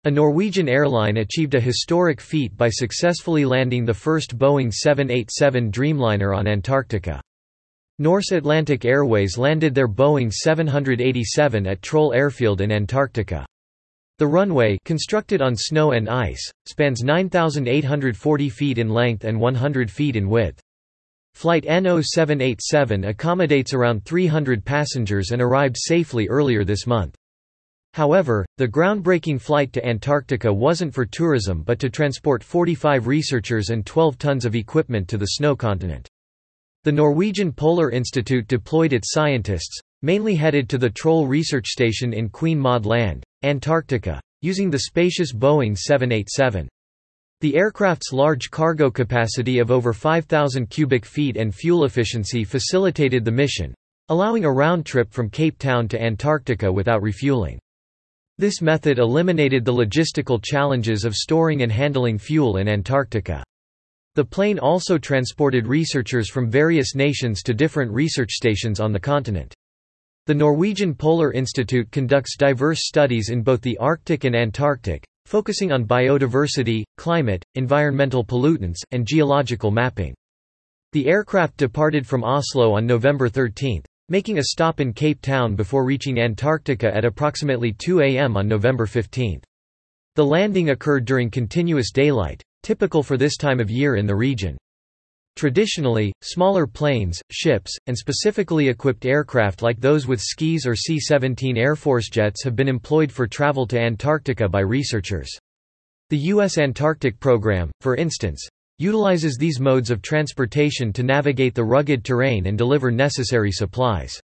A Norwegian airline achieved a historic feat by successfully landing the first Boeing 787 Dreamliner on Antarctica. Norse Atlantic Airways landed their Boeing 787 at Troll Airfield in Antarctica. The runway, constructed on snow and ice, spans 9,840 feet in length and 100 feet in width. Flight NO787 accommodates around 300 passengers and arrived safely earlier this month. However, the groundbreaking flight to Antarctica wasn't for tourism but to transport 45 researchers and 12 tons of equipment to the snow continent. The Norwegian Polar Institute deployed its scientists, mainly headed to the Troll Research Station in Queen Maud Land, Antarctica, using the spacious Boeing 787. The aircraft's large cargo capacity of over 5,000 cubic feet and fuel efficiency facilitated the mission, allowing a round trip from Cape Town to Antarctica without refueling. This method eliminated the logistical challenges of storing and handling fuel in Antarctica. The plane also transported researchers from various nations to different research stations on the continent. The Norwegian Polar Institute conducts diverse studies in both the Arctic and Antarctic, focusing on biodiversity, climate, environmental pollutants, and geological mapping. The aircraft departed from Oslo on November 13, making a stop in Cape Town before reaching Antarctica at approximately 2 a.m. on November 15. The landing occurred during continuous daylight, typical for this time of year in the region. Traditionally, smaller planes, ships, and specifically equipped aircraft like those with skis or C-17 Air Force jets have been employed for travel to Antarctica by researchers. The U.S. Antarctic Program, for instance, utilizes these modes of transportation to navigate the rugged terrain and deliver necessary supplies.